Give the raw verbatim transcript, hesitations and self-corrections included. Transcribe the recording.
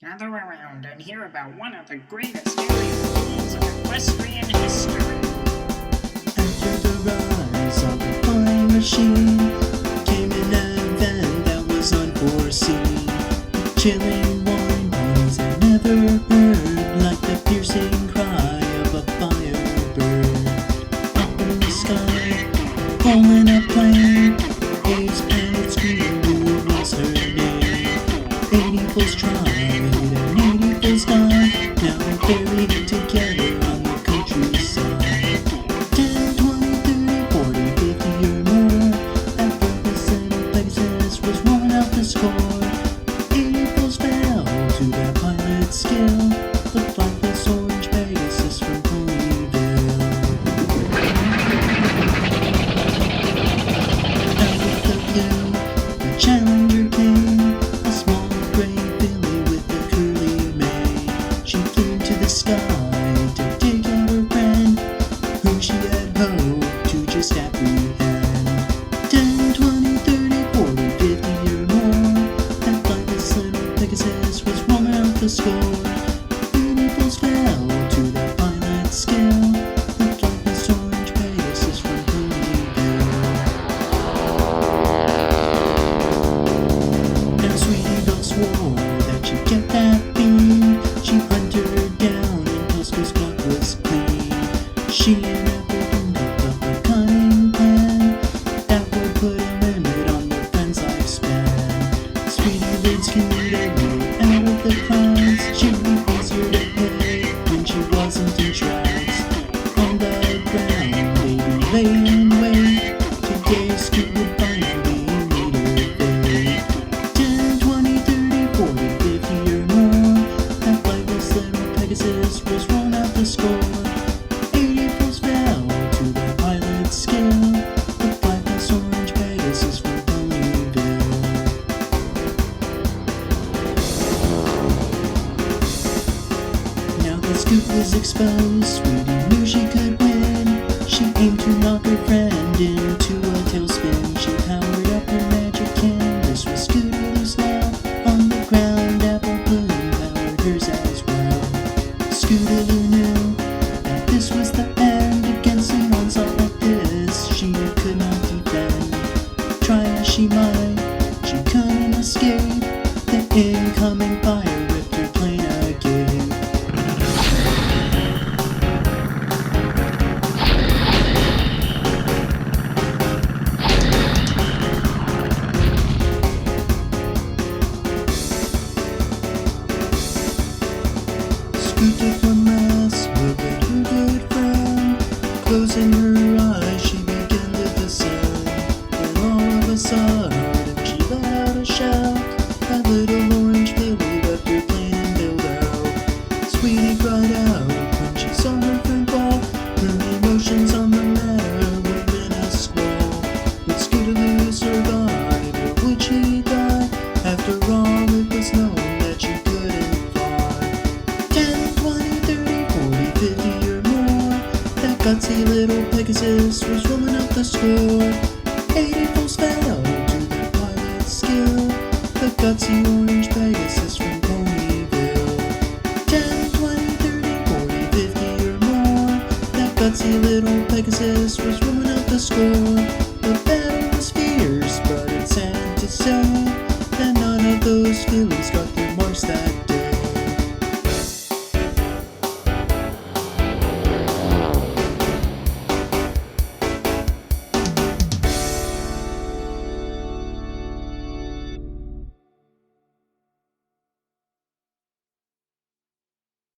Gather around and hear about one of the greatest alien fools in equestrian history. After the rise of the flying machine came an event that was unforeseen. Chilling wine ponies I never heard, like the piercing cry of a firebird. Up in the sky, falling a plane, Abe's panic screamed who was her name. Eighty fools tried and eighty fools died, now they're buried together on the countryside. ten, twenty, thirty, forty, fifty or more, after the Senate Pegasus was rolling out the score. Eighty fools fell to their pilot skill, the flightless orange Pegasus from Ponyville. Out of the blue, the Challenger came, a small gray filly with a curly mane. She flew to the sky to take out her friend, whom she had hoped to just apprehend. ten, twenty, thirty, forty, fifty or more, that flightless little Pegasus was rolling out the score. Eighty fools fell to their pilot skill, the flightless orange Pegasus from Ponyville. Now Sweetie Belle swore that she'd get that bean. She hunted her down until Scoot's clock was clean. She and Apple dreamed up a cunning plan that would put a limit on their friend's lifespan. Sweetie leads Scoot out of the clouds. She'd be easier to hit when she wasn't in tracks. On the ground, baby lay in wait. Today Scoot would finally meet her fate. ten, twenty, thirty, forty, fifty or more, that flightless little Pegasus was rolling out the score. Eighty fools fell to their pilot skill, the flightless orange Pegasus from Ponyville. Now that Scoot was exposed, Sweetie knew she could win. She aimed to knock her friend into a tailspin. She powered up her magic canvas with Scootaloo's now. On the ground, Apple Bloom powered hers as well. Scootaloo knew that this was the end. Against an onslaught like this, she could not defend. Try as she might, she couldn't escape. The incoming fire ripped her plane again. Scoot took one last look at her good friend. Closing her eyes, she began to descend. Then all of a sudden, she let out a shout. That little orange filly left her plane and bailed out. Sweetie cried out when she saw her friend fall. Her emotions on the matter were in a squall. Would Scootaloo survive, or would she die? After all, it was known that she couldn't fly. ten, twenty, thirty, forty, fifty or more, that gutsy little Pegasus was rolling out the score. Eighty fools fell to their pilot skill, the gutsy orange